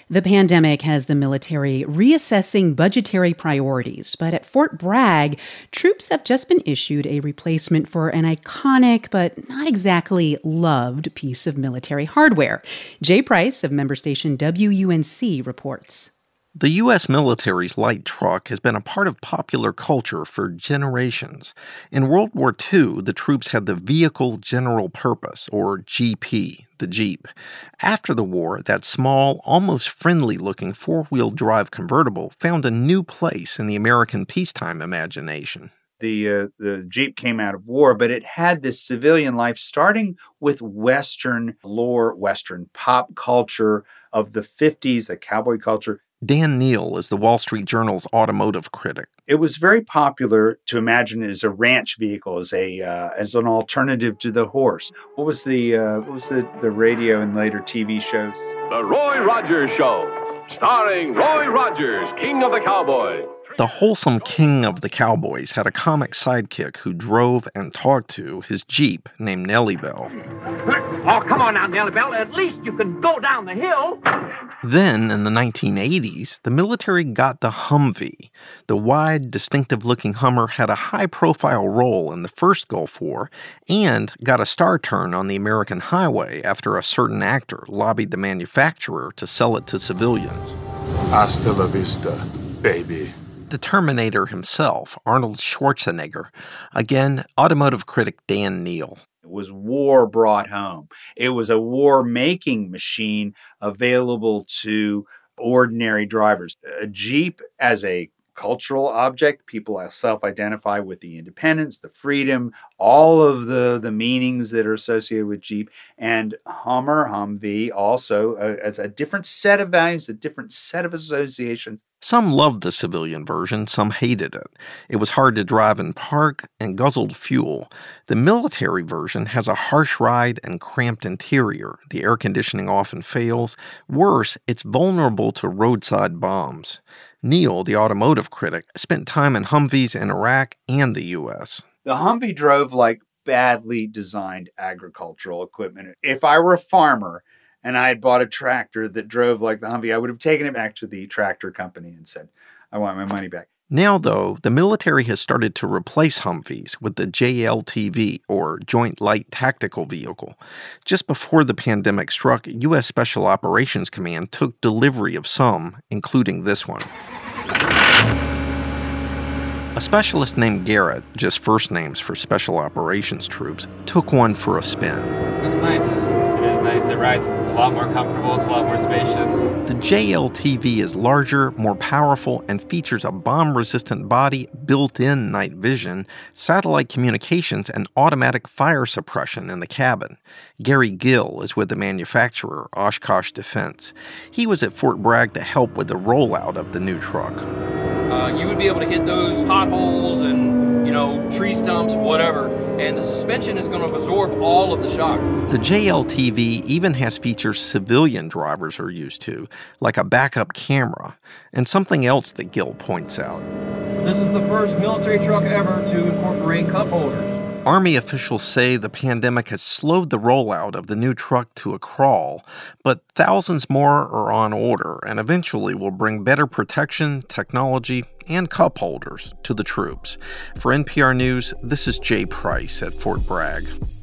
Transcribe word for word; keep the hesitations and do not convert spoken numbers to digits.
The pandemic has the military reassessing budgetary priorities, but at Fort Bragg, troops have just been issued a replacement for an iconic but not exactly loved piece of military hardware. Jay Price of member station W U N C reports. The U S military's light truck has been a part of popular culture for generations. In World War Two, the troops had the Vehicle General Purpose, or G P, the Jeep. After the war, that small, almost friendly-looking four-wheel drive convertible found a new place in the American peacetime imagination. The uh, the Jeep came out of war, but it had this civilian life starting with Western lore, Western pop culture of the fifties, the cowboy culture. Dan Neal is the Wall Street Journal's automotive critic. It was very popular to imagine it as a ranch vehicle, as a uh, as an alternative to the horse. What was the uh, what was the, the radio and later T V shows? The Roy Rogers Show, starring Roy Rogers, King of the Cowboys. The wholesome king of the cowboys had a comic sidekick who drove and talked to his Jeep named Nellie Bell. Oh, come on now, Nellie Bell. At least you can go down the hill. Then, in the nineteen eighties, the military got the Humvee. The wide, distinctive-looking Hummer had a high-profile role in the first Gulf War and got a star turn on the American highway after a certain actor lobbied the manufacturer to sell it to civilians. Hasta la vista, baby. The Terminator himself, Arnold Schwarzenegger. Again, automotive critic Dan Neal. It was war brought home. It was a war-making machine available to ordinary drivers. A Jeep as a cultural object, people self-identify with the independence, the freedom, all of the, the meanings that are associated with Jeep. And Hummer, Humvee also uh, as a different set of values, a different set of associations. Some loved the civilian version, some hated it. It was hard to drive in park and guzzled fuel. The military version has a harsh ride and cramped interior. The air conditioning often fails. Worse, it's vulnerable to roadside bombs. Neal, the automotive critic, spent time in Humvees in Iraq and the U S. The Humvee drove like badly designed agricultural equipment. If I were a farmer and I had bought a tractor that drove like the Humvee, I would have taken it back to the tractor company and said, I want my money back. Now, though, the military has started to replace Humvees with the J L T V, or Joint Light Tactical Vehicle. Just before the pandemic struck, U S Special Operations Command took delivery of some, including this one. A specialist named Garrett, just first names for special operations troops, took one for a spin. It's nice. It is nice. It rides a lot more comfortable. It's a lot more spacious. The J L T V is larger, more powerful, and features a bomb-resistant body, built-in night vision, satellite communications, and automatic fire suppression in the cabin. Gary Gill is with the manufacturer, Oshkosh Defense. He was at Fort Bragg to help with the rollout of the new truck. Uh, you would be able to hit those potholes and, you know, tree stumps, whatever, and the suspension is going to absorb all of the shock. The J L T V even has features civilian drivers are used to, like a backup camera, and something else that Gill points out. This is the first military truck ever to incorporate cup holders. Army officials say the pandemic has slowed the rollout of the new truck to a crawl, but thousands more are on order and eventually will bring better protection, technology, and cup holders to the troops. For N P R News, this is Jay Price at Fort Bragg.